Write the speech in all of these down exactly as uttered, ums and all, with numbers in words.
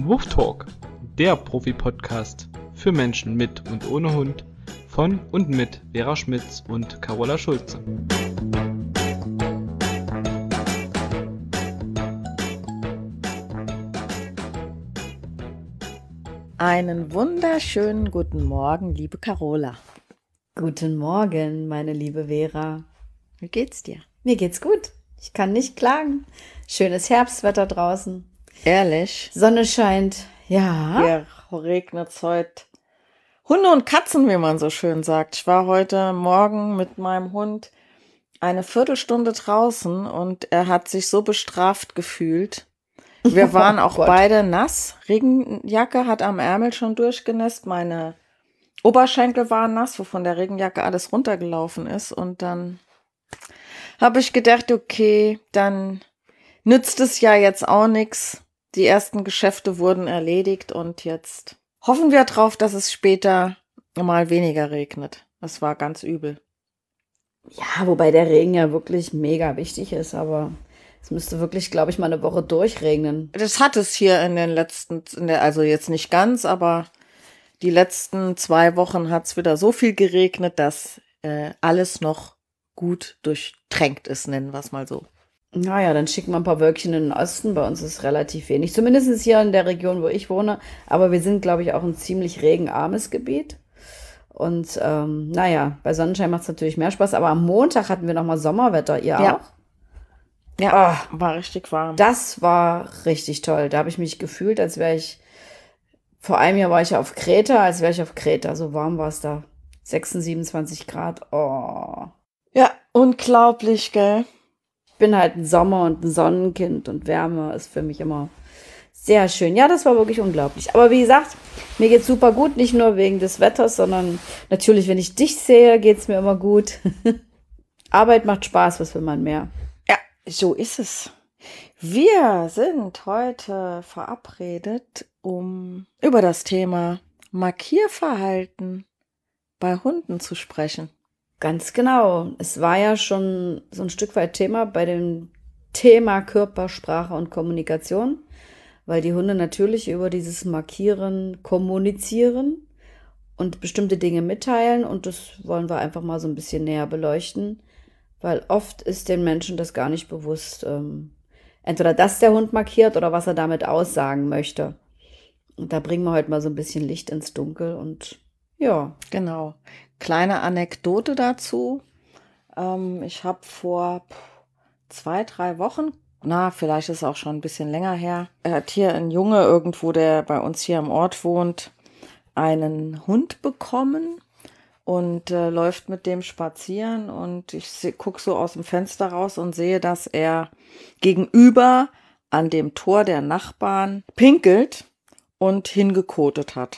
zum Huftalk, der Profi-Podcast für Menschen mit und ohne Hund von und mit Vera Schmitz und Carola Schulze. Einen wunderschönen guten Morgen, liebe Carola. Guten Morgen, meine liebe Vera. Wie geht's dir? Mir geht's gut. Ich kann nicht klagen. Schönes Herbstwetter draußen. Ehrlich? Sonne scheint. Ja. Hier regnet's heute. Hunde und Katzen, wie man so schön sagt. Ich war heute Morgen mit meinem Hund eine Viertelstunde draußen und er hat sich so bestraft gefühlt. Wir waren auch oh beide nass. Regenjacke hat am Ärmel schon durchgenässt. Meine Oberschenkel waren nass, wovon der Regenjacke alles runtergelaufen ist. Und dann habe ich gedacht, okay, dann nützt es ja jetzt auch nichts. Die ersten Geschäfte wurden erledigt und jetzt hoffen wir drauf, dass es später mal weniger regnet. Das war ganz übel. Ja, wobei der Regen ja wirklich mega wichtig ist, aber es müsste wirklich, glaube ich, mal eine Woche durchregnen. Das hat es hier in den letzten, in der, also jetzt nicht ganz, aber die letzten zwei Wochen hat es wieder so viel geregnet, dass äh, alles noch gut durchtränkt ist, nennen wir es mal so. Naja, dann schicken wir ein paar Wölkchen in den Osten. Bei uns ist relativ wenig. Zumindest hier in der Region, wo ich wohne. Aber wir sind, glaube ich, auch ein ziemlich regenarmes Gebiet. Und ähm, naja, bei Sonnenschein macht es natürlich mehr Spaß. Aber am Montag hatten wir nochmal Sommerwetter. Ihr Ja. auch? Ja, oh, war richtig warm. Das war richtig toll. Da habe ich mich gefühlt, als wäre ich, vor einem Jahr war ich auf Kreta, als wäre ich auf Kreta. So warm war es da. sechsundzwanzig, siebenundzwanzig Grad. Oh. Ja, unglaublich, gell? Ich bin halt ein Sommer- und ein Sonnenkind und Wärme ist für mich immer sehr schön. Ja, das war wirklich unglaublich. Aber wie gesagt, mir geht's super gut, nicht nur wegen des Wetters, sondern natürlich, wenn ich dich sehe, geht's mir immer gut. Arbeit macht Spaß, was will man mehr? Ja, so ist es. Wir sind heute verabredet, um über das Thema Markierverhalten bei Hunden zu sprechen. Ganz genau. Es war ja schon so ein Stück weit Thema bei dem Thema Körpersprache und Kommunikation, weil die Hunde natürlich über dieses Markieren kommunizieren und bestimmte Dinge mitteilen, und das wollen wir einfach mal so ein bisschen näher beleuchten, weil oft ist den Menschen das gar nicht bewusst, ähm, entweder dass der Hund markiert oder was er damit aussagen möchte. Und da bringen wir heute mal so ein bisschen Licht ins Dunkel und ja. Genau. Kleine Anekdote dazu. Ähm, ich habe vor zwei, drei Wochen, na, vielleicht ist es auch schon ein bisschen länger her, er hat hier ein Junge irgendwo, der bei uns hier im Ort wohnt, einen Hund bekommen und äh, läuft mit dem spazieren, und ich gucke so aus dem Fenster raus und sehe, dass er gegenüber an dem Tor der Nachbarn pinkelt und hingekotet hat.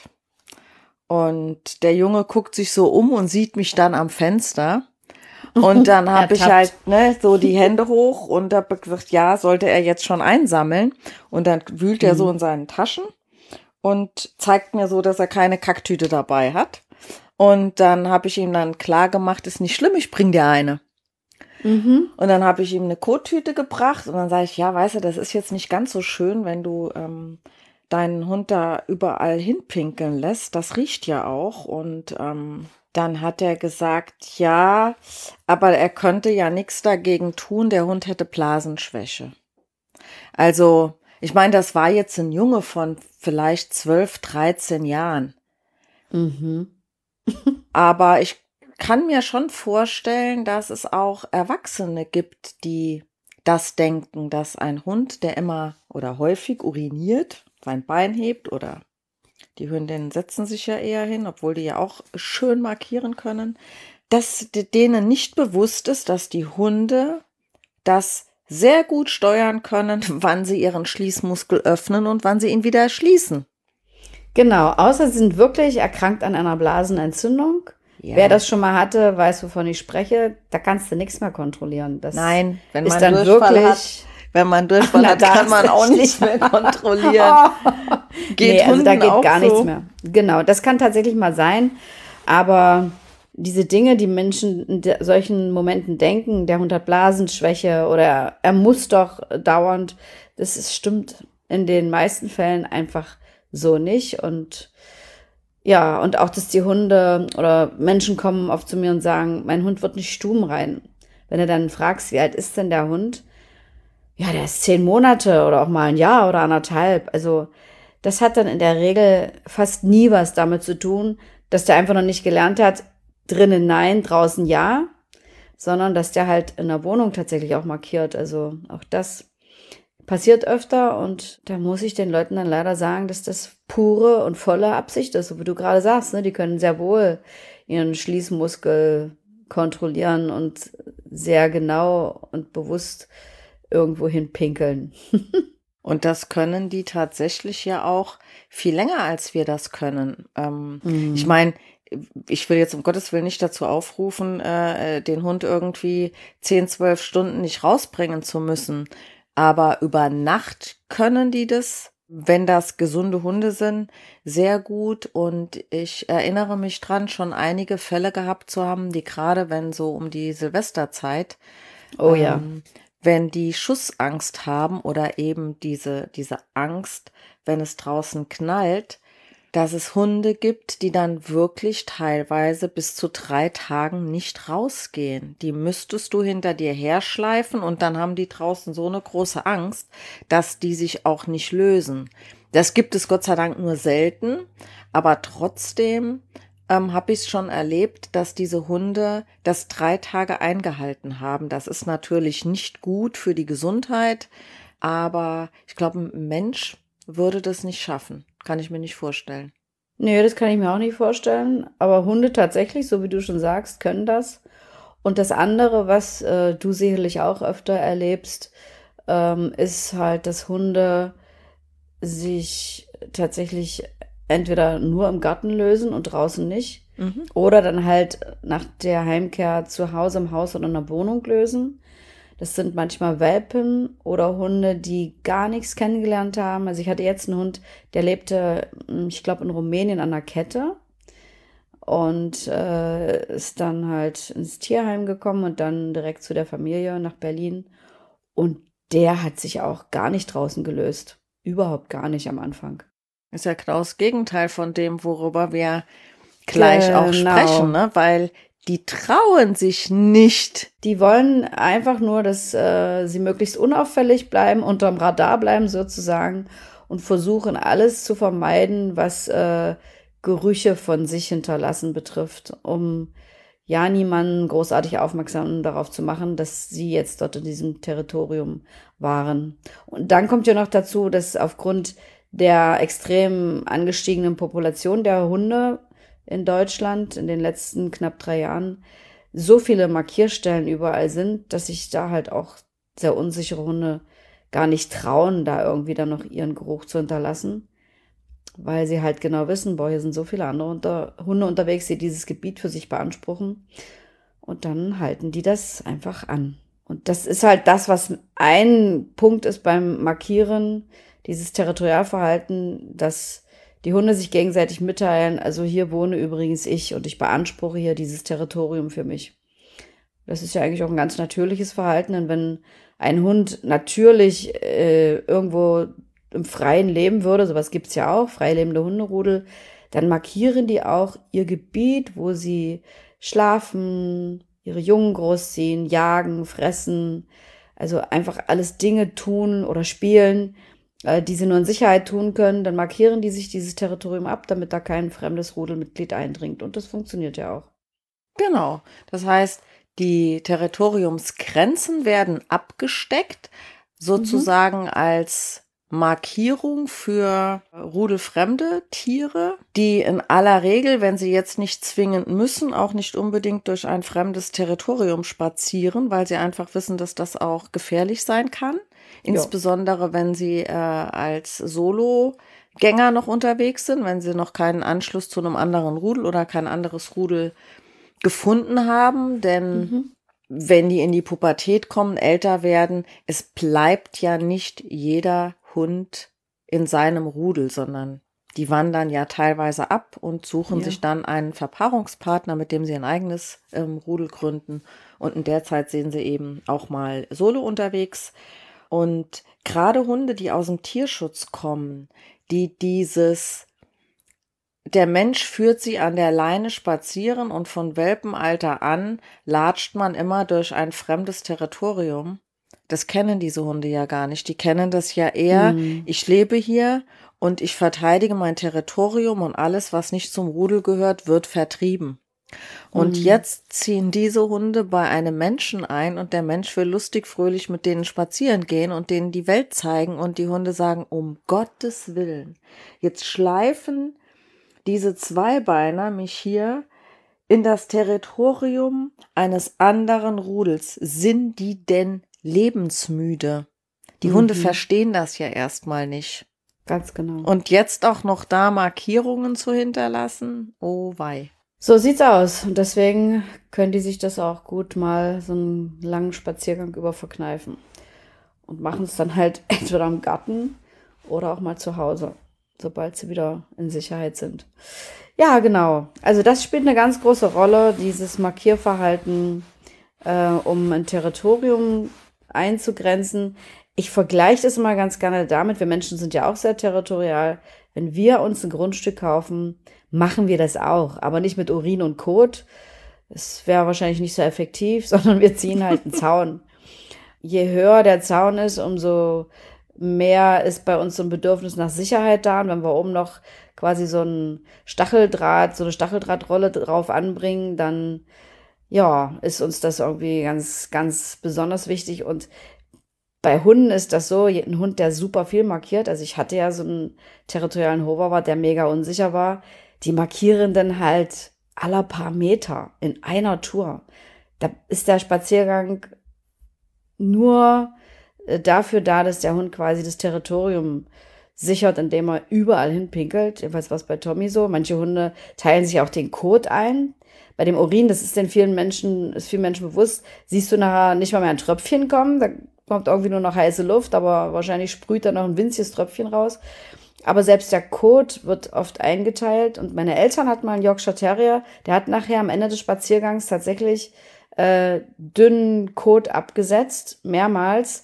Und der Junge guckt sich so um und sieht mich dann am Fenster. Und dann habe ich halt ne, so die Hände hoch und habe gesagt, ja, sollte er jetzt schon einsammeln. Und dann wühlt er Mhm. so in seinen Taschen und zeigt mir so, dass er keine Kacktüte dabei hat. Und dann habe ich ihm dann klar gemacht, ist nicht schlimm, ich bring dir eine. Mhm. Und dann habe ich ihm eine Kottüte gebracht und dann sage ich, ja, weißt du, das ist jetzt nicht ganz so schön, wenn du ähm, deinen Hund da überall hinpinkeln lässt. Das riecht ja auch. Und ähm, dann hat er gesagt, ja, aber er könnte ja nichts dagegen tun, der Hund hätte Blasenschwäche. Also, ich meine, das war jetzt ein Junge von vielleicht zwölf, dreizehn Jahren. Mhm. Aber ich kann mir schon vorstellen, dass es auch Erwachsene gibt, die das denken, dass ein Hund, der immer oder häufig uriniert, sein Bein hebt, oder die Hündinnen setzen sich ja eher hin, obwohl die ja auch schön markieren können, dass denen nicht bewusst ist, dass die Hunde das sehr gut steuern können, wann sie ihren Schließmuskel öffnen und wann sie ihn wieder schließen. Genau, außer sie sind wirklich erkrankt an einer Blasenentzündung. Ja. Wer das schon mal hatte, weiß, wovon ich spreche. Da kannst du nichts mehr kontrollieren. Das Nein, wenn ist man dann Durchfall wirklich hat, wenn man Durchfall Na, hat, da kann ist man das auch nicht schlimm. mehr kontrollieren. Geht nee, also da Hunden geht auch gar so? nichts mehr. Genau, das kann tatsächlich mal sein. Aber diese Dinge, die Menschen in de- solchen Momenten denken, der Hund hat Blasenschwäche oder er muss doch dauernd, das ist, stimmt in den meisten Fällen einfach so nicht. Und ja, und auch, dass die Hunde oder Menschen kommen oft zu mir und sagen, mein Hund wird nicht stubenrein. Wenn du dann fragst, wie alt ist denn der Hund? Ja, der ist zehn Monate oder auch mal ein Jahr oder anderthalb. Also das hat dann in der Regel fast nie was damit zu tun, dass der einfach noch nicht gelernt hat, drinnen nein, draußen ja, sondern dass der halt in der Wohnung tatsächlich auch markiert. Also auch das passiert öfter und da muss ich den Leuten dann leider sagen, dass das pure und volle Absicht ist, so wie du gerade sagst. Ne? Die können sehr wohl ihren Schließmuskel kontrollieren und sehr genau und bewusst irgendwo hin pinkeln. Und das können die tatsächlich ja auch viel länger, als wir das können. Ähm, Mhm. Ich meine, ich will jetzt um Gottes Willen nicht dazu aufrufen, äh, den Hund irgendwie zehn, zwölf Stunden nicht rausbringen zu müssen. Aber über Nacht können die das, wenn das gesunde Hunde sind, sehr gut. Und ich erinnere mich dran, schon einige Fälle gehabt zu haben, die gerade wenn so um die Silvesterzeit, Oh ja. ähm, wenn die Schussangst haben oder eben diese, diese Angst, wenn es draußen knallt, dass es Hunde gibt, die dann wirklich teilweise bis zu drei Tagen nicht rausgehen. Die müsstest du hinter dir herschleifen und dann haben die draußen so eine große Angst, dass die sich auch nicht lösen. Das gibt es Gott sei Dank nur selten, aber trotzdem ähm, habe ich es schon erlebt, dass diese Hunde das drei Tage eingehalten haben. Das ist natürlich nicht gut für die Gesundheit, aber ich glaube, ein Mensch würde das nicht schaffen. Kann ich mir nicht vorstellen. Nee, das kann ich mir auch nicht vorstellen. Aber Hunde tatsächlich, so wie du schon sagst, können das. Und das andere, was äh, du sicherlich auch öfter erlebst, ähm, ist halt, dass Hunde sich tatsächlich entweder nur im Garten lösen und draußen nicht. Mhm. Oder dann halt nach der Heimkehr zu Hause im Haus oder in der Wohnung lösen. Das sind manchmal Welpen oder Hunde, die gar nichts kennengelernt haben. Also ich hatte jetzt einen Hund, der lebte, hm, ich glaube, in Rumänien an der Kette und äh, ist dann halt ins Tierheim gekommen und dann direkt zu der Familie nach Berlin. Und der hat sich auch gar nicht draußen gelöst. Überhaupt gar nicht am Anfang. Ist ja genau das Gegenteil von dem, worüber wir gleich auch Genau. sprechen, ne? Weil die trauen sich nicht. Die wollen einfach nur, dass äh, sie möglichst unauffällig bleiben, unterm Radar bleiben sozusagen und versuchen alles zu vermeiden, was äh, Gerüche von sich hinterlassen betrifft, um ja niemanden großartig aufmerksam darauf zu machen, dass sie jetzt dort in diesem Territorium waren. Und dann kommt ja noch dazu, dass aufgrund der extrem angestiegenen Population der Hunde in Deutschland in den letzten knapp drei Jahren so viele Markierstellen überall sind, dass sich da halt auch sehr unsichere Hunde gar nicht trauen, da irgendwie dann noch ihren Geruch zu hinterlassen, weil sie halt genau wissen, boah, hier sind so viele andere unter, Hunde unterwegs, die dieses Gebiet für sich beanspruchen. Und dann halten die das einfach an. Und das ist halt das, was ein Punkt ist beim Markieren, dieses Territorialverhalten, dass die Hunde sich gegenseitig mitteilen, also hier wohne übrigens ich und ich beanspruche hier dieses Territorium für mich. Das ist ja eigentlich auch ein ganz natürliches Verhalten, denn wenn ein Hund natürlich äh, irgendwo im Freien leben würde, sowas gibt's ja auch, freilebende Hunderudel, dann markieren die auch ihr Gebiet, wo sie schlafen, ihre Jungen großziehen, jagen, fressen, also einfach alles Dinge tun oder spielen, äh, die sie nur in Sicherheit tun können, dann markieren die sich dieses Territorium ab, damit da kein fremdes Rudelmitglied eindringt. Und das funktioniert ja auch. Genau. Das heißt, die Territoriumsgrenzen werden abgesteckt, sozusagen mhm. als Markierung für rudelfremde Tiere, die in aller Regel, wenn sie jetzt nicht zwingend müssen, auch nicht unbedingt durch ein fremdes Territorium spazieren, weil sie einfach wissen, dass das auch gefährlich sein kann. Insbesondere, wenn sie äh, als Sologänger noch unterwegs sind, wenn sie noch keinen Anschluss zu einem anderen Rudel oder kein anderes Rudel gefunden haben. Denn mhm. wenn die in die Pubertät kommen, älter werden, es bleibt ja nicht jeder Hund in seinem Rudel, sondern die wandern ja teilweise ab und suchen ja. sich dann einen Verpaarungspartner, mit dem sie ein eigenes ähm, Rudel gründen. Und in der Zeit sind sie eben auch mal solo unterwegs. Und gerade Hunde, die aus dem Tierschutz kommen, die dieses, der Mensch führt sie an der Leine spazieren und von Welpenalter an latscht man immer durch ein fremdes Territorium. Das kennen diese Hunde ja gar nicht. Die kennen das ja eher, Mhm. ich lebe hier und ich verteidige mein Territorium und alles, was nicht zum Rudel gehört, wird vertrieben. Und Mhm. jetzt ziehen diese Hunde bei einem Menschen ein und der Mensch will lustig, fröhlich mit denen spazieren gehen und denen die Welt zeigen und die Hunde sagen, um Gottes Willen, jetzt schleifen diese Zweibeiner mich hier in das Territorium eines anderen Rudels. Sind die denn lebensmüde? Die Hunde Mhm. verstehen das ja erstmal nicht. Ganz genau. Und jetzt auch noch da Markierungen zu hinterlassen? Oh wei. So sieht's aus. Und deswegen können die sich das auch gut mal so einen langen Spaziergang über verkneifen. Und machen es dann halt entweder im Garten oder auch mal zu Hause, sobald sie wieder in Sicherheit sind. Ja, genau. Also das spielt eine ganz große Rolle, dieses Markierverhalten, äh, um ein Territorium einzugrenzen. Ich vergleiche das immer ganz gerne damit, wir Menschen sind ja auch sehr territorial. Wenn wir uns ein Grundstück kaufen, machen wir das auch, aber nicht mit Urin und Kot. Es wäre wahrscheinlich nicht so effektiv, sondern wir ziehen halt einen Zaun. Je höher der Zaun ist, umso mehr ist bei uns so ein Bedürfnis nach Sicherheit da. Und wenn wir oben noch quasi so ein Stacheldraht, so eine Stacheldrahtrolle drauf anbringen, dann ja, ist uns das irgendwie ganz, ganz besonders wichtig. Und bei Hunden ist das so, ein Hund, der super viel markiert, also ich hatte ja so einen territorialen Hoverwart, der mega unsicher war, die markieren dann halt aller paar Meter in einer Tour. Da ist der Spaziergang nur äh, dafür da, dass der Hund quasi das Territorium sichert, indem er überall hinpinkelt. Jedenfalls war es bei Tommy so. Manche Hunde teilen sich auch den Kot ein. Bei dem Urin, das ist den vielen Menschen, ist vielen Menschen bewusst, siehst du nachher nicht mal mehr ein Tröpfchen kommen. Da kommt irgendwie nur noch heiße Luft, aber wahrscheinlich sprüht da noch ein winziges Tröpfchen raus. Aber selbst der Kot wird oft eingeteilt. Und meine Eltern hatten mal einen Yorkshire Terrier, der hat nachher am Ende des Spaziergangs tatsächlich äh, dünnen Kot abgesetzt, mehrmals,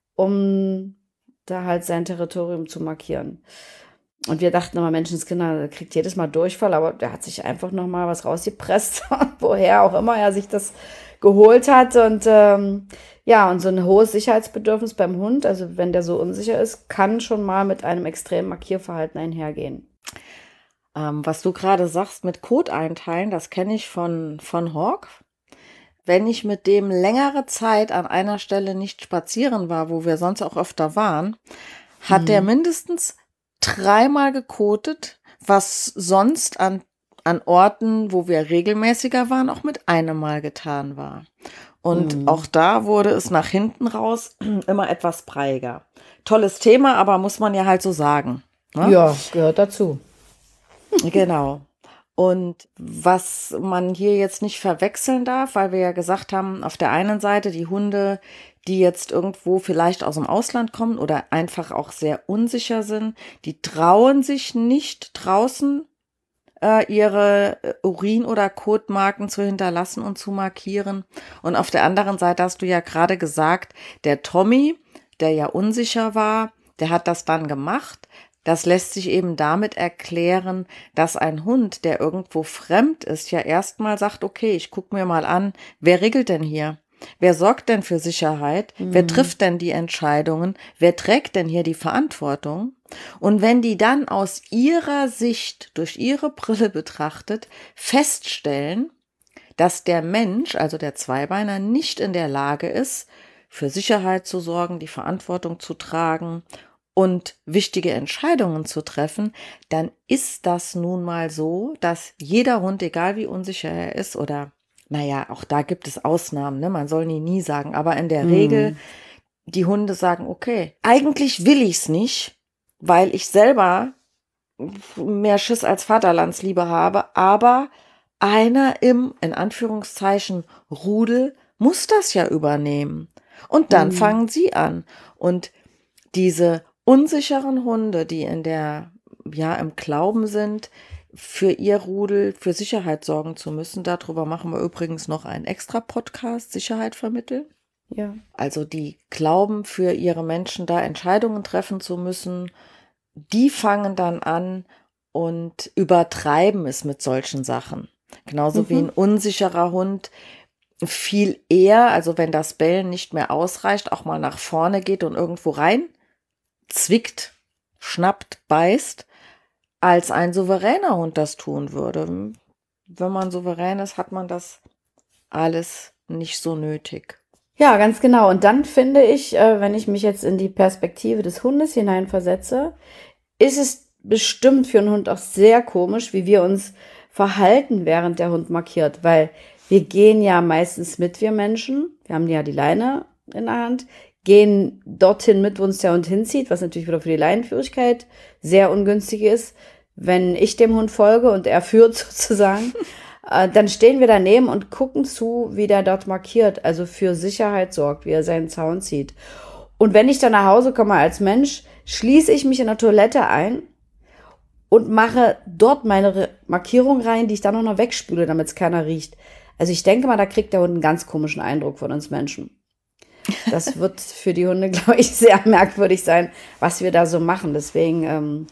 um da halt sein Territorium zu markieren. Und wir dachten immer, Menschenskinder, der kriegt jedes Mal Durchfall, aber der hat sich einfach noch mal was rausgepresst, woher auch immer er sich das geholt hat. Und ähm, ja, und so ein hohes Sicherheitsbedürfnis beim Hund, also wenn der so unsicher ist, kann schon mal mit einem extremen Markierverhalten einhergehen. Ähm, was du gerade sagst mit Kot einteilen, das kenne ich von, von Hawk. Wenn ich mit dem längere Zeit an einer Stelle nicht spazieren war, wo wir sonst auch öfter waren, hat Mhm. der mindestens dreimal gekotet, was sonst an, an Orten, wo wir regelmäßiger waren, auch mit einem Mal getan war. Und Mhm. auch da wurde es nach hinten raus immer etwas breiiger. Tolles Thema, aber muss man ja halt so sagen. Ne? Ja, gehört dazu. Genau. Und was man hier jetzt nicht verwechseln darf, weil wir ja gesagt haben, auf der einen Seite die Hunde, die jetzt irgendwo vielleicht aus dem Ausland kommen oder einfach auch sehr unsicher sind, die trauen sich nicht draußen äh, ihre äh, Urin- oder Kotmarken zu hinterlassen und zu markieren. Und auf der anderen Seite hast du ja gerade gesagt, der Tommy, der ja unsicher war, der hat das dann gemacht. Das lässt sich eben damit erklären, dass ein Hund, der irgendwo fremd ist, ja erstmal sagt, okay, ich gucke mir mal an, wer regelt denn hier? Wer sorgt denn für Sicherheit? Wer Mhm. trifft denn die Entscheidungen? Wer trägt denn hier die Verantwortung? Und wenn die dann aus ihrer Sicht, durch ihre Brille betrachtet, feststellen, dass der Mensch, also der Zweibeiner, nicht in der Lage ist, für Sicherheit zu sorgen, die Verantwortung zu tragen und wichtige Entscheidungen zu treffen, dann ist das nun mal so, dass jeder Hund, egal wie unsicher er ist oder, naja, auch da gibt es Ausnahmen, ne? Man soll nie, nie sagen, aber in der Mhm. Regel, die Hunde sagen, okay, eigentlich will ich's nicht, weil ich selber mehr Schiss als Vaterlandsliebe habe, aber einer im, in Anführungszeichen, Rudel muss das ja übernehmen. Und dann Mhm. fangen sie an. Und diese unsicheren Hunde, die in der, ja, im Glauben sind, für ihr Rudel für Sicherheit sorgen zu müssen, darüber machen wir übrigens noch einen extra Podcast, Sicherheit vermitteln. Ja. Also die glauben, für ihre Menschen da Entscheidungen treffen zu müssen, die fangen dann an und übertreiben es mit solchen Sachen. Genauso Mhm. wie ein unsicherer Hund viel eher, also wenn das Bellen nicht mehr ausreicht, auch mal nach vorne geht und irgendwo rein zwickt, schnappt, beißt, als ein souveräner Hund das tun würde. Wenn man souverän ist, hat man das alles nicht so nötig. Ja, ganz genau. Und dann finde ich, äh, wenn ich mich jetzt in die Perspektive des Hundes hineinversetze, ist es bestimmt für einen Hund auch sehr komisch, wie wir uns verhalten, während der Hund markiert. Weil wir gehen ja meistens mit, wir Menschen. Wir haben ja die Leine in der Hand, gehen dorthin mit, wo uns der Hund hinzieht, was natürlich wieder für die Leinenführigkeit sehr ungünstig ist. Wenn ich dem Hund folge und er führt sozusagen, äh, dann stehen wir daneben und gucken zu, wie der dort markiert, also für Sicherheit sorgt, wie er seinen Zaun zieht. Und wenn ich dann nach Hause komme als Mensch, schließe ich mich in der Toilette ein und mache dort meine Re- Markierung rein, die ich dann auch noch wegspüle, damit es keiner riecht. Also ich denke mal, da kriegt der Hund einen ganz komischen Eindruck von uns Menschen. Das wird für die Hunde, glaube ich, sehr merkwürdig sein, was wir da so machen. Deswegen ähm,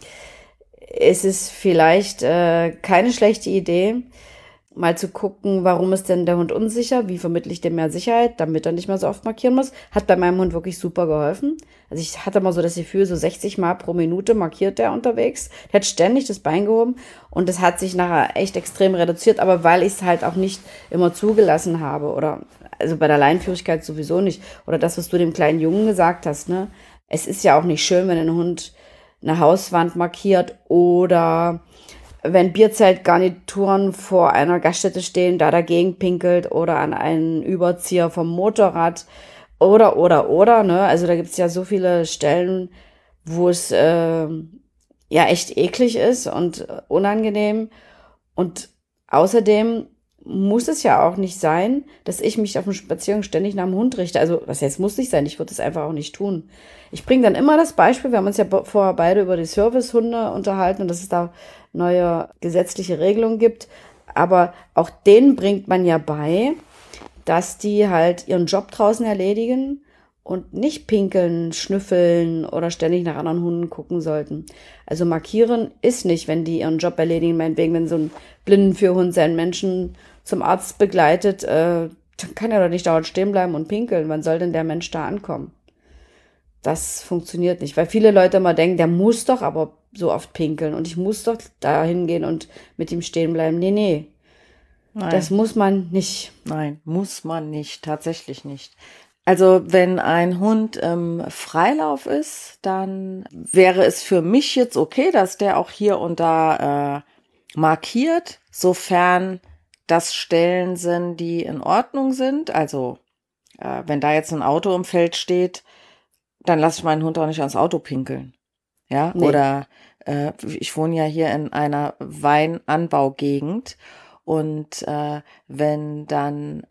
ist es vielleicht äh, keine schlechte Idee, mal zu gucken, warum ist denn der Hund unsicher, wie vermittle ich dem mehr Sicherheit, damit er nicht mehr so oft markieren muss. Hat bei meinem Hund wirklich super geholfen. Also ich hatte mal so das Gefühl, so sechzig Mal pro Minute markiert der unterwegs. Der hat ständig das Bein gehoben und das hat sich nachher echt extrem reduziert, aber weil ich es halt auch nicht immer zugelassen habe oder also bei der Leinenführigkeit sowieso nicht. Oder das, was du dem kleinen Jungen gesagt hast, ne? Es ist ja auch nicht schön, wenn ein Hund eine Hauswand markiert oder wenn Bierzeltgarnituren vor einer Gaststätte stehen, da dagegen pinkelt oder an einen Überzieher vom Motorrad oder, oder, oder, ne? Also da gibt es ja so viele Stellen, wo es äh, ja echt eklig ist und unangenehm. Und außerdem muss es ja auch nicht sein, dass ich mich auf dem Spaziergang ständig nach dem Hund richte. Also, was heißt, muss nicht sein, ich würde es einfach auch nicht tun. Ich bringe dann immer das Beispiel, wir haben uns ja vorher beide über die Servicehunde unterhalten und dass es da neue gesetzliche Regelungen gibt. Aber auch denen bringt man ja bei, dass die halt ihren Job draußen erledigen und nicht pinkeln, schnüffeln oder ständig nach anderen Hunden gucken sollten. Also markieren ist nicht, wenn die ihren Job erledigen, meinetwegen, wenn so ein Blindenführhund seinen Menschen zum Arzt begleitet, äh, dann kann er doch nicht dauernd stehen bleiben und pinkeln. Wann soll denn der Mensch da ankommen? Das funktioniert nicht, weil viele Leute immer denken, der muss doch aber so oft pinkeln und ich muss doch da hingehen und mit ihm stehen bleiben. Nee, nee, Nein. das muss man nicht. Nein, muss man nicht, tatsächlich nicht. Also wenn ein Hund im Freilauf ist, dann wäre es für mich jetzt okay, dass der auch hier und da äh, markiert, sofern das Stellen sind, die in Ordnung sind. Also äh, wenn da jetzt ein Auto im Feld steht, dann lasse ich meinen Hund auch nicht ans Auto pinkeln. Ja, Nee. oder äh, ich wohne ja hier in einer Weinanbaugegend und äh, wenn dann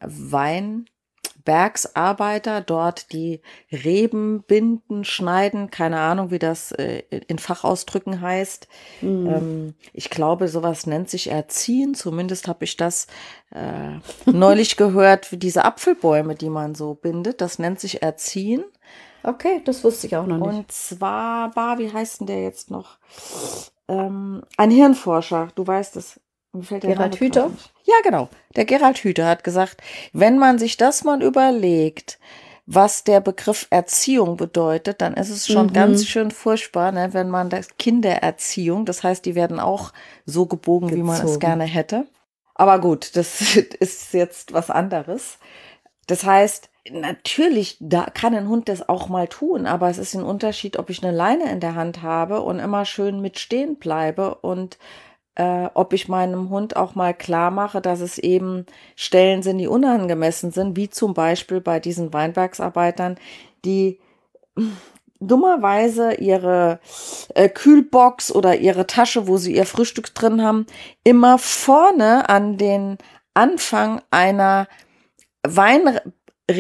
Weinbergsarbeiter dort die Reben binden, schneiden, keine Ahnung, wie das äh, in Fachausdrücken heißt. Mhm. Ähm, ich glaube, sowas nennt sich Erziehen. Zumindest habe ich das äh, neulich gehört, wie diese Apfelbäume, die man so bindet. Das nennt sich Erziehen. Okay, das wusste ich auch noch nicht. Und zwar, bah, wie heißt denn der jetzt noch? Ähm, ein Hirnforscher, du weißt es. Mir fällt der Gerald Name Hüther? gerade nicht. Ja, genau. Der Gerald Hüther hat gesagt, wenn man sich das mal überlegt, was der Begriff Erziehung bedeutet, dann ist es schon Mhm. ganz schön furchtbar, ne, wenn man das Kindererziehung, das heißt, die werden auch so gebogen, wie man es Gezogen. gerne hätte. Aber gut, das ist jetzt was anderes. Das heißt, natürlich, da kann ein Hund das auch mal tun, aber es ist ein Unterschied, ob ich eine Leine in der Hand habe und immer schön mit stehen bleibe und äh, ob ich meinem Hund auch mal klar mache, dass es eben Stellen sind, die unangemessen sind, wie zum Beispiel bei diesen Weinbergsarbeitern, die dummerweise ihre äh, Kühlbox oder ihre Tasche, wo sie ihr Frühstück drin haben, immer vorne an den Anfang einer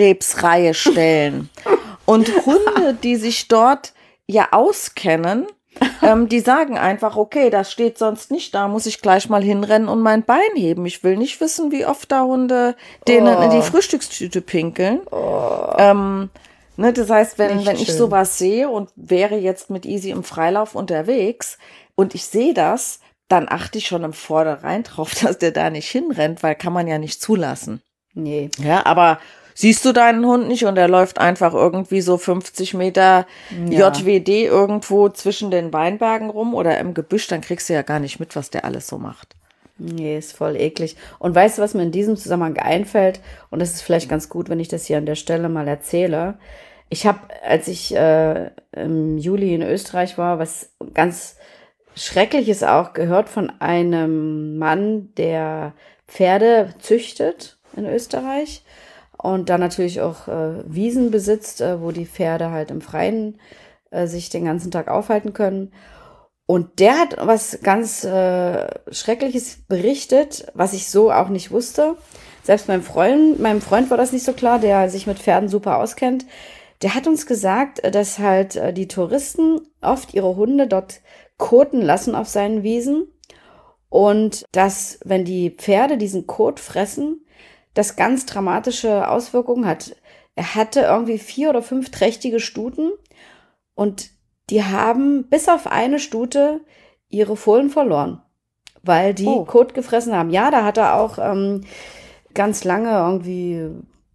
Weinrebsreihe stellen. Und Hunde, die sich dort ja auskennen, ähm, die sagen einfach, okay, das steht sonst nicht da, muss ich gleich mal hinrennen und mein Bein heben. Ich will nicht wissen, wie oft da Hunde denen in die Oh, Frühstückstüte pinkeln. oh, Ähm, ne, das heißt, wenn, nicht wenn ich schön. sowas sehe und wäre jetzt mit Easy im Freilauf unterwegs und ich sehe das, dann achte ich schon im Vornherein drauf, dass der da nicht hinrennt, weil kann man ja nicht zulassen. Nee. Ja, aber siehst du deinen Hund nicht und er läuft einfach irgendwie so fünfzig Meter Ja. J W D irgendwo zwischen den Weinbergen rum oder im Gebüsch, dann kriegst du ja gar nicht mit, was der alles so macht. Nee, ist voll eklig. Und weißt du, was mir in diesem Zusammenhang einfällt? Und das ist vielleicht ganz gut, wenn ich das hier an der Stelle mal erzähle. Ich habe, als ich äh, im Juli in Österreich war, was ganz Schreckliches auch gehört von einem Mann, der Pferde züchtet in Österreich und da natürlich auch äh, Wiesen besitzt, äh, wo die Pferde halt im Freien äh, sich den ganzen Tag aufhalten können. Und der hat was ganz äh, Schreckliches berichtet, was ich so auch nicht wusste. Selbst meinem Freund, meinem Freund war das nicht so klar, der sich mit Pferden super auskennt. Der hat uns gesagt, äh, dass halt äh, die Touristen oft ihre Hunde dort koten lassen auf seinen Wiesen und dass, wenn die Pferde diesen Kot fressen, das ganz dramatische Auswirkungen hat. Er hatte irgendwie vier oder fünf trächtige Stuten und die haben bis auf eine Stute ihre Fohlen verloren, weil die Oh. Kot gefressen haben. Ja, da hat er auch ähm, ganz lange irgendwie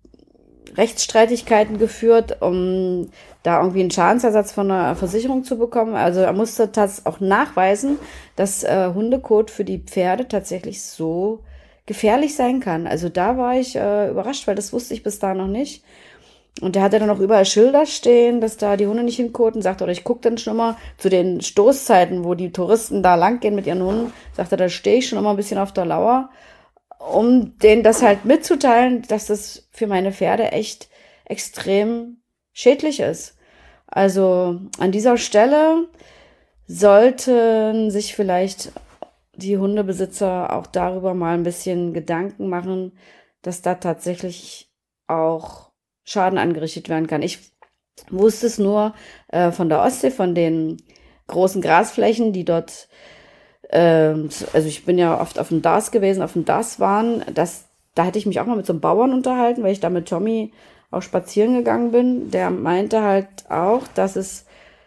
Rechtsstreitigkeiten geführt, um da irgendwie einen Schadensersatz von einer Versicherung zu bekommen. Also er musste das auch nachweisen, dass äh, Hundekot für die Pferde tatsächlich so gefährlich sein kann. Also da war ich äh, überrascht, weil das wusste ich bis da noch nicht. Und der hatte dann auch überall Schilder stehen, dass da die Hunde nicht hinkoten. Sagt, oder ich gucke dann schon immer zu den Stoßzeiten, wo die Touristen da langgehen mit ihren Hunden. Sagt er, da stehe ich schon immer ein bisschen auf der Lauer, um denen das halt mitzuteilen, dass das für meine Pferde echt extrem schädlich ist. Also an dieser Stelle sollten sich vielleicht die Hundebesitzer auch darüber mal ein bisschen Gedanken machen, dass da tatsächlich auch Schaden angerichtet werden kann. Ich wusste es nur äh, von der Ostsee, von den großen Grasflächen, die dort, ähm, also ich bin ja oft auf dem Dars gewesen, auf dem Dars waren, das, da hatte ich mich auch mal mit so einem Bauern unterhalten, weil ich da mit Tommy auch spazieren gegangen bin. Der meinte halt auch, dass es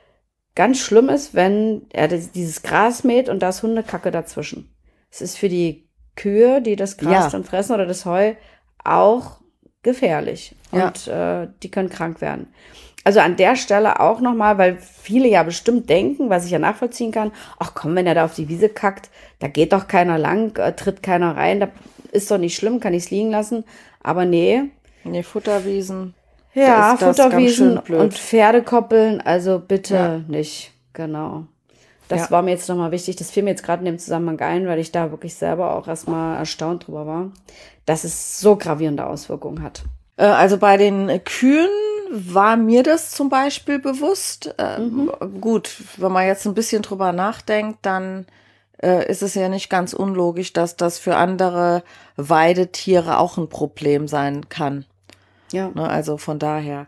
ganz schlimm ist, wenn er das- dieses Gras mäht und da ist Hundekacke dazwischen. Es ist für die Kühe, die das Gras Ja. dann fressen oder das Heu, auch gefährlich. Ja. Und äh, die können krank werden. Also an der Stelle auch nochmal, weil viele ja bestimmt denken, was ich ja nachvollziehen kann, ach komm, wenn er da auf die Wiese kackt, da geht doch keiner lang, äh, tritt keiner rein, da ist doch nicht schlimm, kann ich es liegen lassen. Aber nee, Nee, Futterwiesen. ja, Da ist das ganz Futterwiesen schön blöd. und Pferdekoppeln, also bitte Ja. nicht. Genau. Das Ja. war mir jetzt nochmal wichtig. Das fiel mir jetzt gerade in dem Zusammenhang ein, weil ich da wirklich selber auch erstmal erstaunt drüber war, dass es so gravierende Auswirkungen hat. Äh, Also bei den äh, Kühen war mir das zum Beispiel bewusst. Äh, Gut, wenn man jetzt ein bisschen drüber nachdenkt, dann äh, ist es ja nicht ganz unlogisch, dass das für andere Weidetiere auch ein Problem sein kann. Ja. Ne, also von daher.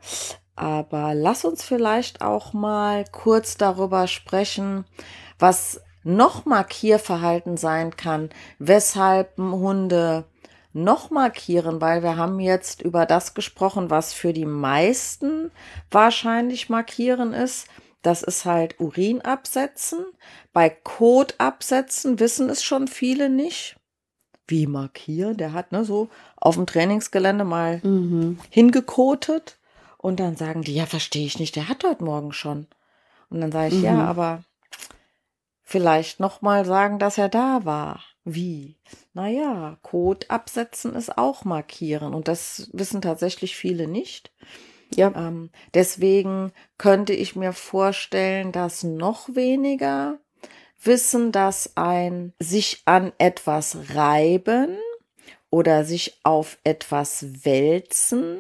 Aber lass uns vielleicht auch mal kurz darüber sprechen, was noch Markierverhalten sein kann, weshalb Hunde noch markieren, weil wir haben jetzt über das gesprochen, was für die meisten wahrscheinlich markieren ist. Das ist halt Urin absetzen. Bei Kot absetzen wissen es schon viele nicht. Wie markieren? Der hat ne, so auf dem Trainingsgelände mal Mhm. hingekotet und dann sagen die, ja, verstehe ich nicht, der hat heute Morgen schon. Und dann sage ich, Mhm. ja, aber vielleicht noch mal sagen, dass er da war. Wie? Naja, Kot absetzen ist auch markieren und das wissen tatsächlich viele nicht. Ja. Ähm, deswegen könnte ich mir vorstellen, dass noch weniger wissen, dass ein sich an etwas reiben oder sich auf etwas wälzen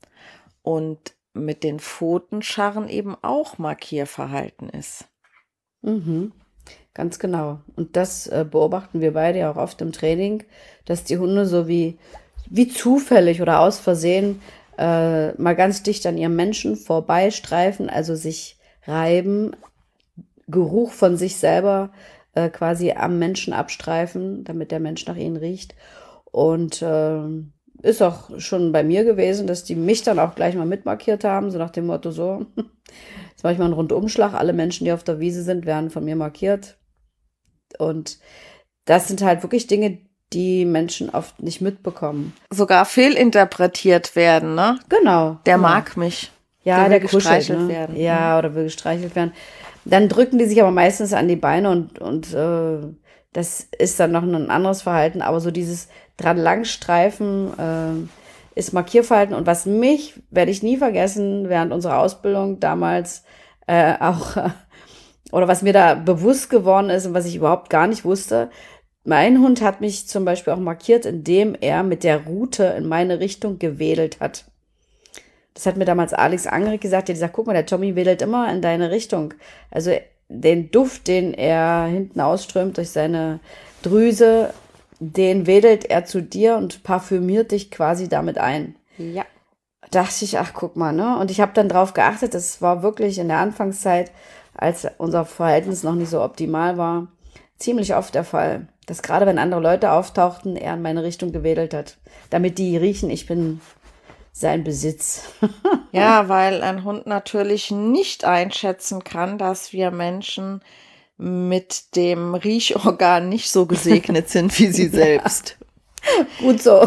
und mit den Pfotenscharren eben auch Markierverhalten ist. Mhm. Ganz genau. Und das äh, beobachten wir beide ja auch oft im Training, dass die Hunde so wie, wie zufällig oder aus Versehen äh, mal ganz dicht an ihrem Menschen vorbeistreifen, also sich reiben, Geruch von sich selber äh, quasi am Menschen abstreifen, damit der Mensch nach ihnen riecht. Und äh, ist auch schon bei mir gewesen, dass die mich dann auch gleich mal mitmarkiert haben, so nach dem Motto so, jetzt mache ich mal einen Rundumschlag, alle Menschen, die auf der Wiese sind, werden von mir markiert. Und das sind halt wirklich Dinge, die Menschen oft nicht mitbekommen. Sogar fehlinterpretiert werden, ne? Genau. Der genau. mag mich. Ja, der der, will kuschelt, gestreichelt ne? werden. Ja, oder will gestreichelt werden. Dann drücken die sich aber meistens an die Beine und, und äh, das ist dann noch ein anderes Verhalten. Aber so dieses dran langstreifen äh, ist Markierverhalten. Und was mich, werde ich nie vergessen, während unserer Ausbildung damals äh, auch, äh, oder was mir da bewusst geworden ist und was ich überhaupt gar nicht wusste, mein Hund hat mich zum Beispiel auch markiert, indem er mit der Rute in meine Richtung gewedelt hat. Das hat mir damals Alex Angrig gesagt. Der hat gesagt, guck mal, der Tommy wedelt immer in deine Richtung. Also den Duft, den er hinten ausströmt durch seine Drüse, den wedelt er zu dir und parfümiert dich quasi damit ein. Ja. Da dachte ich, ach, guck mal, ne? Und ich habe dann drauf geachtet, das war wirklich in der Anfangszeit, als unser Verhältnis noch nicht so optimal war, ziemlich oft der Fall, dass gerade wenn andere Leute auftauchten, er in meine Richtung gewedelt hat, damit die riechen, ich bin sein Besitz. Ja, weil ein Hund natürlich nicht einschätzen kann, dass wir Menschen mit dem Riechorgan nicht so gesegnet sind wie sie selbst. Gut so.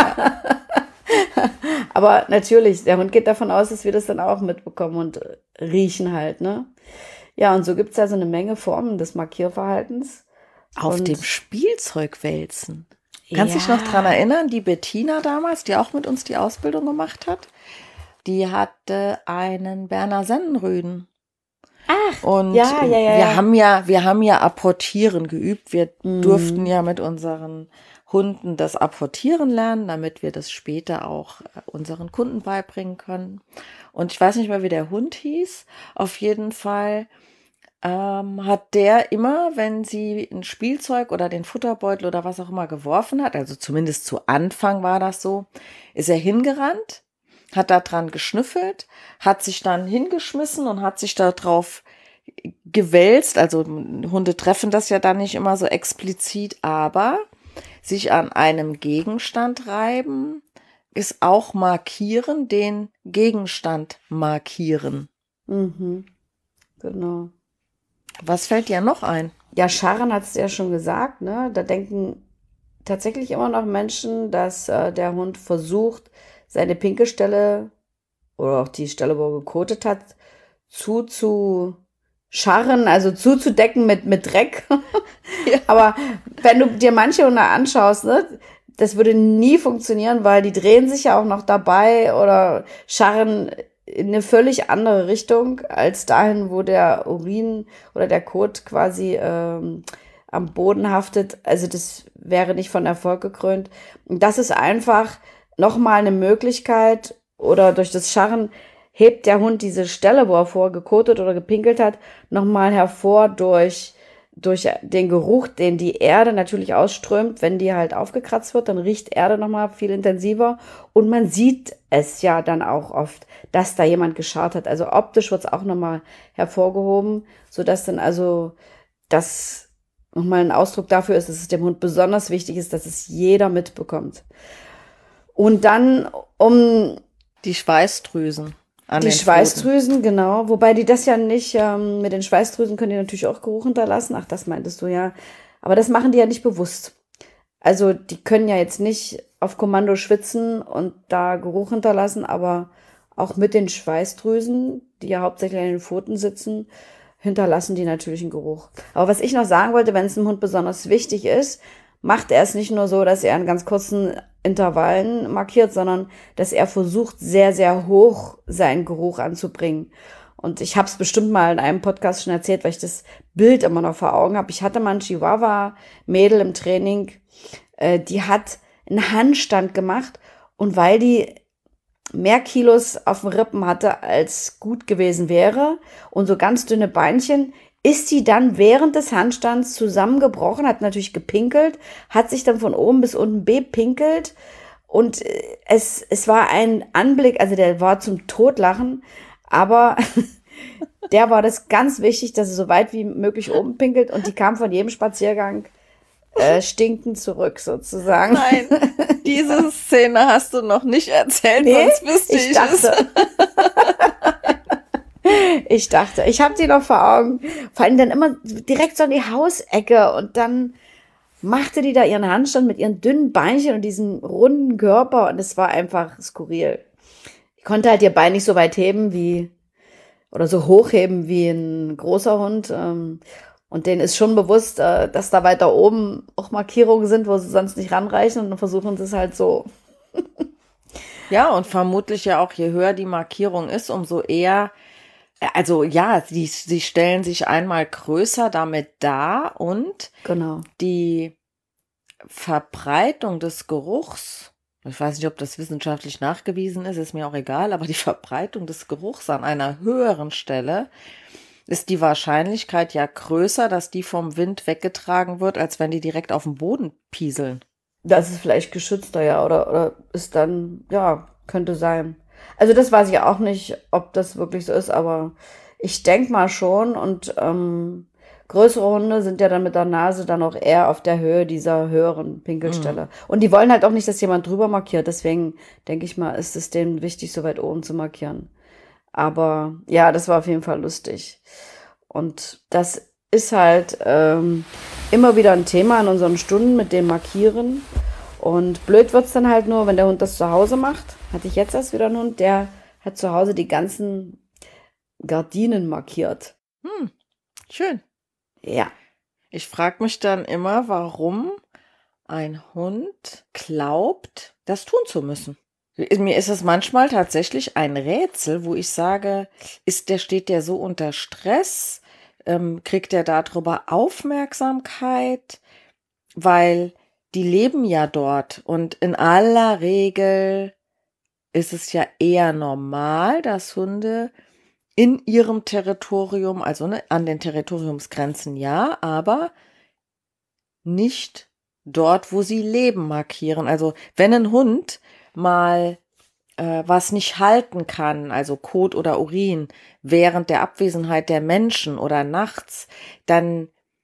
Aber natürlich, der Hund geht davon aus, dass wir das dann auch mitbekommen und riechen halt, ne? Ja, und so gibt es also eine Menge Formen des Markierverhaltens. Auf und dem Spielzeug wälzen. Kannst du ja. dich noch dran erinnern, die Bettina damals, die auch mit uns die Ausbildung gemacht hat, die hatte einen Berner Sennenrüden. Ach, Und ja, ja, ja, wir ja. haben ja, wir haben ja Apportieren geübt. Wir Mhm. durften ja mit unseren Hunden das Apportieren lernen, damit wir das später auch äh, unseren Kunden beibringen können. Und ich weiß nicht mehr, wie der Hund hieß. Auf jeden Fall ähm, hat der immer, wenn sie ein Spielzeug oder den Futterbeutel oder was auch immer geworfen hat, also zumindest zu Anfang war das so, ist er hingerannt, hat da dran geschnüffelt, hat sich dann hingeschmissen und hat sich da drauf gewälzt. Also Hunde treffen das ja dann nicht immer so explizit, aber sich an einem Gegenstand reiben ist auch markieren, den Gegenstand markieren. Mhm. Genau. Was fällt dir noch ein? Ja, Scharren hat es ja schon gesagt, ne? Da denken tatsächlich immer noch Menschen, dass äh, der Hund versucht, seine pinke Stelle oder auch die Stelle, wo er gekotet hat, zuzuscharren, also zuzudecken mit, mit Dreck. Ja. Aber wenn du dir manche Hunde anschaust, ne, das würde nie funktionieren, weil die drehen sich ja auch noch dabei oder scharren in eine völlig andere Richtung als dahin, wo der Urin oder der Kot quasi ähm, am Boden haftet. Also das wäre nicht von Erfolg gekrönt. Und das ist einfach nochmal eine Möglichkeit, oder durch das Scharren hebt der Hund diese Stelle, wo er vorher gekotet oder gepinkelt hat, nochmal hervor durch, durch den Geruch, den die Erde natürlich ausströmt. Wenn die halt aufgekratzt wird, dann riecht Erde nochmal viel intensiver. Und man sieht es ja dann auch oft, dass da jemand gescharrt hat. Also optisch wird es auch nochmal hervorgehoben, sodass dann also das nochmal ein Ausdruck dafür ist, dass es dem Hund besonders wichtig ist, dass es jeder mitbekommt. Und dann um Die Schweißdrüsen. An die den Schweißdrüsen, genau. Wobei die das ja nicht, ähm, mit den Schweißdrüsen können die natürlich auch Geruch hinterlassen. Ach, das meintest du ja. Aber das machen die ja nicht bewusst. Also die können ja jetzt nicht auf Kommando schwitzen und da Geruch hinterlassen, aber auch mit den Schweißdrüsen, die ja hauptsächlich an den Pfoten sitzen, hinterlassen die natürlich einen Geruch. Aber was ich noch sagen wollte, wenn es einem Hund besonders wichtig ist, macht er es nicht nur so, dass er in ganz kurzen Intervallen markiert, sondern dass er versucht, sehr, sehr hoch seinen Geruch anzubringen. Und ich habe es bestimmt mal in einem Podcast schon erzählt, weil ich das Bild immer noch vor Augen habe. Ich hatte mal ein Chihuahua-Mädel im Training, äh, die hat einen Handstand gemacht und weil die mehr Kilos auf den Rippen hatte, als gut gewesen wäre und so ganz dünne Beinchen, ist die dann während des Handstands zusammengebrochen, hat natürlich gepinkelt, hat sich dann von oben bis unten bepinkelt und es, es war ein Anblick, also der war zum Totlachen, aber der war das ganz wichtig, dass er so weit wie möglich oben pinkelt und die kam von jedem Spaziergang äh, stinkend zurück sozusagen. Nein, diese Szene hast du noch nicht erzählt, Nee, sonst wüsste ich, ich dachte. Ich dachte, ich habe die noch vor Augen. Vor allem dann immer direkt so an die Hausecke und dann machte die da ihren Handstand mit ihren dünnen Beinchen und diesem runden Körper und es war einfach skurril. Die konnte halt ihr Bein nicht so weit heben wie, oder so hochheben wie ein großer Hund. ähm, Und denen ist schon bewusst, äh, dass da weiter oben auch Markierungen sind, wo sie sonst nicht ranreichen und dann versuchen sie es halt so. Ja, und vermutlich ja auch, je höher die Markierung ist, umso eher, also ja, sie, sie stellen sich einmal größer damit dar und Genau. die Verbreitung des Geruchs, ich weiß nicht, ob das wissenschaftlich nachgewiesen ist, ist mir auch egal, aber die Verbreitung des Geruchs an einer höheren Stelle ist die Wahrscheinlichkeit ja größer, dass die vom Wind weggetragen wird, als wenn die direkt auf dem Boden pieseln. Das ist vielleicht geschützter, ja, oder, oder ist dann, ja, könnte sein. Also das weiß ich auch nicht, ob das wirklich so ist, aber ich denke mal schon und ähm, größere Hunde sind ja dann mit der Nase dann auch eher auf der Höhe dieser höheren Pinkelstelle. Mhm. Und die wollen halt auch nicht, dass jemand drüber markiert, deswegen denke ich mal, ist es denen wichtig, so weit oben zu markieren. Aber ja, das war auf jeden Fall lustig. Und das ist halt ähm, immer wieder ein Thema in unseren Stunden mit dem Markieren. Und blöd wird's dann halt nur, wenn der Hund das zu Hause macht. Hatte ich jetzt erst wieder einen Hund, der hat zu Hause die ganzen Gardinen markiert. Hm, schön. Ja. Ich frage mich dann immer, warum ein Hund glaubt, das tun zu müssen. Mir ist es manchmal tatsächlich ein Rätsel, wo ich sage, ist der, steht der so unter Stress? Ähm, kriegt der darüber Aufmerksamkeit? Weil die leben ja dort und in aller Regel ist es ja eher normal, dass Hunde in ihrem Territorium, also ne, an den Territoriumsgrenzen ja, aber nicht dort, wo sie leben, markieren. Also wenn ein Hund mal äh, was nicht halten kann, also Kot oder Urin, während der Abwesenheit der Menschen oder nachts, dann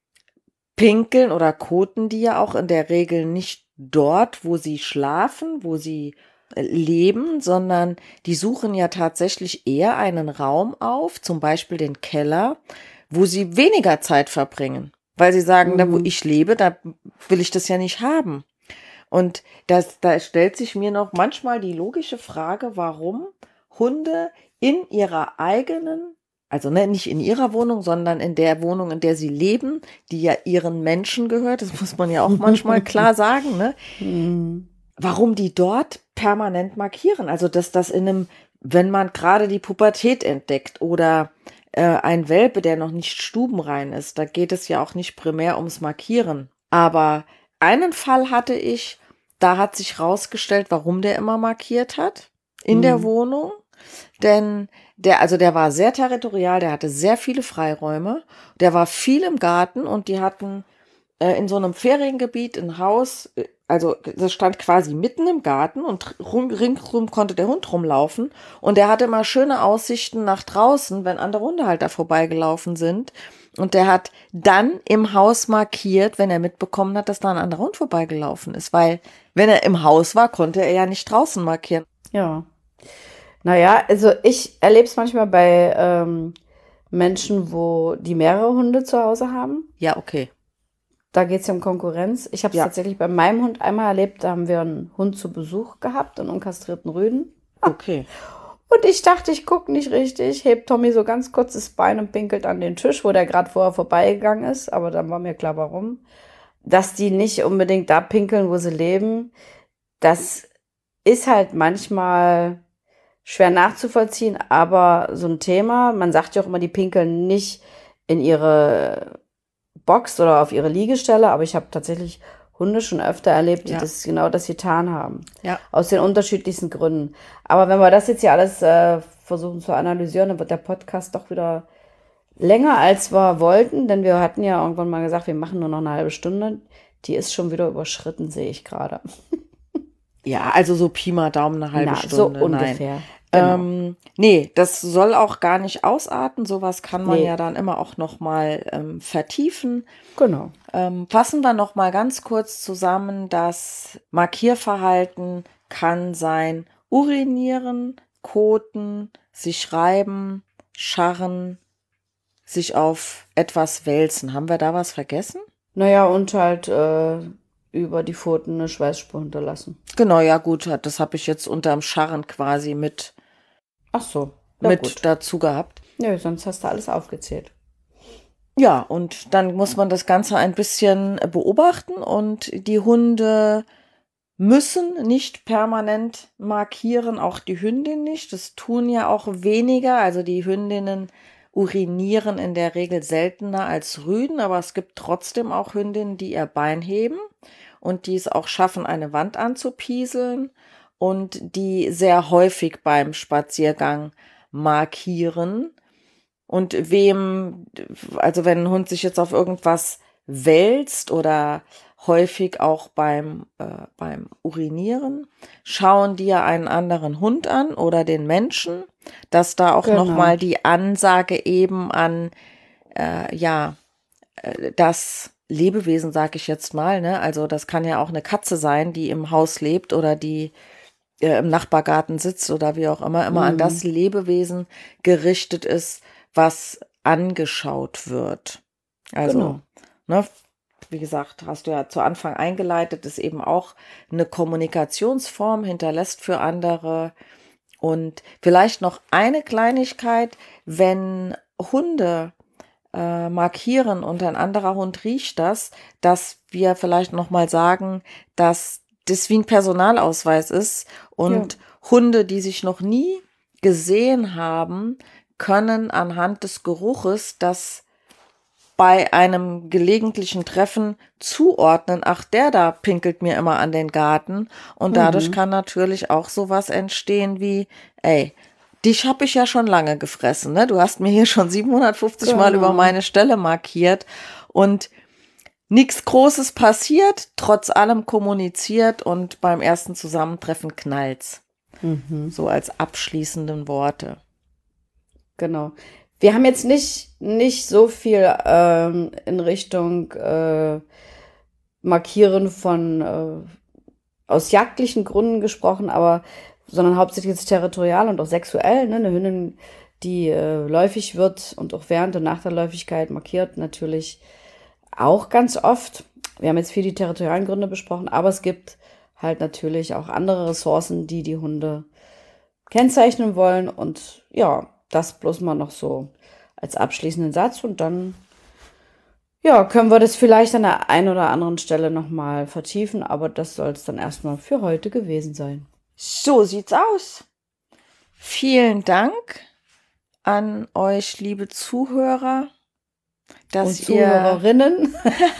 pinkeln oder koten die ja auch in der Regel nicht dort, wo sie schlafen, wo sie äh, leben, sondern die suchen ja tatsächlich eher einen Raum auf, zum Beispiel den Keller, wo sie weniger Zeit verbringen, weil sie sagen, Mhm. da wo ich lebe, da will ich das ja nicht haben. Und das, da stellt sich mir noch manchmal die logische Frage, warum Hunde in ihrer eigenen, also ne, nicht in ihrer Wohnung, sondern in der Wohnung, in der sie leben, die ja ihren Menschen gehört, das muss man ja auch manchmal klar sagen, ne? Mhm. Warum die dort permanent markieren. Also dass das in einem, wenn man gerade die Pubertät entdeckt oder äh, ein Welpe, der noch nicht stubenrein ist, da geht es ja auch nicht primär ums Markieren. Aber einen Fall hatte ich, da hat sich rausgestellt, warum der immer markiert hat in Mhm. der Wohnung. Denn der, also der war sehr territorial, der hatte sehr viele Freiräume, der war viel im Garten und die hatten äh, in so einem Feriengebiet ein Haus, äh, also das stand quasi mitten im Garten und rum, ringsrum konnte der Hund rumlaufen und der hatte mal schöne Aussichten nach draußen, wenn andere Hunde halt da vorbeigelaufen sind. Und der hat dann im Haus markiert, wenn er mitbekommen hat, dass da ein anderer Hund vorbeigelaufen ist. Weil, wenn er im Haus war, konnte er ja nicht draußen markieren. Ja. Naja, also ich erlebe es manchmal bei ähm, Menschen, wo die mehrere Hunde zu Hause haben. Ja, okay. Da geht es ja um Konkurrenz. Ich habe es Ja. tatsächlich bei meinem Hund einmal erlebt, da haben wir einen Hund zu Besuch gehabt, einen unkastrierten Rüden. Okay. Und ich dachte, ich gucke nicht richtig, hebt Tommy so ganz kurz das Bein und pinkelt an den Tisch, wo der gerade vorher vorbeigegangen ist. Aber dann war mir klar, warum. Dass die nicht unbedingt da pinkeln, wo sie leben, das ist halt manchmal schwer nachzuvollziehen, aber so ein Thema. Man sagt ja auch immer, die pinkeln nicht in ihre Box oder auf ihre Liegestelle, aber ich habe tatsächlich Hunde schon öfter erlebt, die Ja. das genau das getan haben. Ja. Aus den unterschiedlichsten Gründen. Aber wenn wir das jetzt hier alles äh, versuchen zu analysieren, dann wird der Podcast doch wieder länger, als wir wollten, denn wir hatten ja irgendwann mal gesagt, wir machen nur noch eine halbe Stunde. Die ist schon wieder überschritten, sehe ich gerade. Ja, also so Pi mal Daumen eine halbe Na, Stunde. so Nein. ungefähr. Genau. Ähm, nee, das soll auch gar nicht ausarten. Sowas kann man Nee. ja dann immer auch nochmal ähm, vertiefen. Genau. Ähm, fassen wir nochmal ganz kurz zusammen, das Markierverhalten kann sein urinieren, koten, sich reiben, scharren, sich auf etwas wälzen. Haben wir da was vergessen? Naja, und halt äh, über die Pfoten eine Schweißspur hinterlassen. Genau, ja gut, das habe ich jetzt unterm Scharren quasi mit, Ach so, ja mit gut. dazu gehabt. Nö, sonst hast du alles aufgezählt. Ja, und dann muss man das Ganze ein bisschen beobachten und die Hunde müssen nicht permanent markieren, auch die Hündin nicht. Das tun ja auch weniger. Also die Hündinnen urinieren in der Regel seltener als Rüden, aber es gibt trotzdem auch Hündinnen, die ihr Bein heben und die es auch schaffen, eine Wand anzupieseln und die sehr häufig beim Spaziergang markieren. Und wem, also wenn ein Hund sich jetzt auf irgendwas wälzt oder häufig auch beim, äh, beim Urinieren, schauen die ja einen anderen Hund an oder den Menschen, dass da auch Genau. nochmal die Ansage eben an, äh, ja, äh, das Lebewesen, sag ich jetzt mal, ne? Also das kann ja auch eine Katze sein, die im Haus lebt oder die äh, im Nachbargarten sitzt oder wie auch immer, immer an Mhm. das Lebewesen gerichtet ist, was angeschaut wird. Also, Genau. ne, wie gesagt, hast du ja zu Anfang eingeleitet, ist eben auch eine Kommunikationsform, hinterlässt für andere. Und vielleicht noch eine Kleinigkeit, wenn Hunde äh, markieren und ein anderer Hund riecht das, dass wir vielleicht noch mal sagen, dass das wie ein Personalausweis ist und Ja. Hunde, die sich noch nie gesehen haben, können anhand des Geruches das bei einem gelegentlichen Treffen zuordnen. Ach, der da pinkelt mir immer an den Garten. Und dadurch Mhm. kann natürlich auch sowas entstehen wie, ey, dich habe ich ja schon lange gefressen, ne? Du hast mir hier schon siebenhundertfünfzig Mal Genau. über meine Stelle markiert und nichts Großes passiert, trotz allem kommuniziert und beim ersten Zusammentreffen knallt's. Mhm. So als abschließenden Worte. Genau. Wir haben jetzt nicht, nicht so viel ähm, in Richtung äh, Markieren von äh, aus jagdlichen Gründen gesprochen, aber sondern hauptsächlich jetzt territorial und auch sexuell. Ne? Eine Hündin, die äh, läufig wird und auch während und nach der Läufigkeit markiert, natürlich auch ganz oft. Wir haben jetzt viel die territorialen Gründe besprochen, aber es gibt halt natürlich auch andere Ressourcen, die die Hunde kennzeichnen wollen. Und ja, das bloß mal noch so als abschließenden Satz. Und dann ja, können wir das vielleicht an der einen oder anderen Stelle nochmal vertiefen, aber das soll es dann erstmal für heute gewesen sein. So sieht's aus. Vielen Dank an euch, liebe Zuhörer, dass Und ihr, Zuhörerinnen,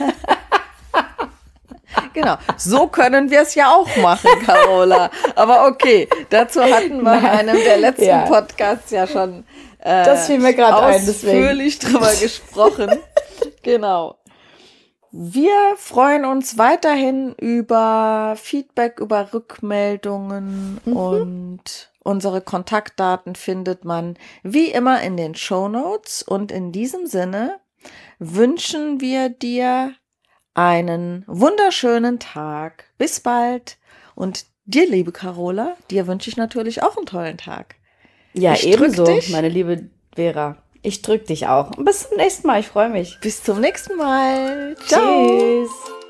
genau, so können wir es ja auch machen, Carola. Aber okay, dazu hatten wir in einem der letzten Ja. Podcasts ja schon äh, Das fiel mir gerade ein, deswegen. ausführlich drüber gesprochen. Genau. Wir freuen uns weiterhin über Feedback, über Rückmeldungen und unsere Kontaktdaten findet man wie immer in den Shownotes. Und in diesem Sinne wünschen wir dir einen wunderschönen Tag. Bis bald. Und dir, liebe Carola, dir wünsche ich natürlich auch einen tollen Tag. ja, Ich drück ebenso, dich. meine liebe Vera. Ich drück dich auch. Und bis zum nächsten Mal, ich freue mich. Bis zum nächsten Mal. Ciao. Tschüss.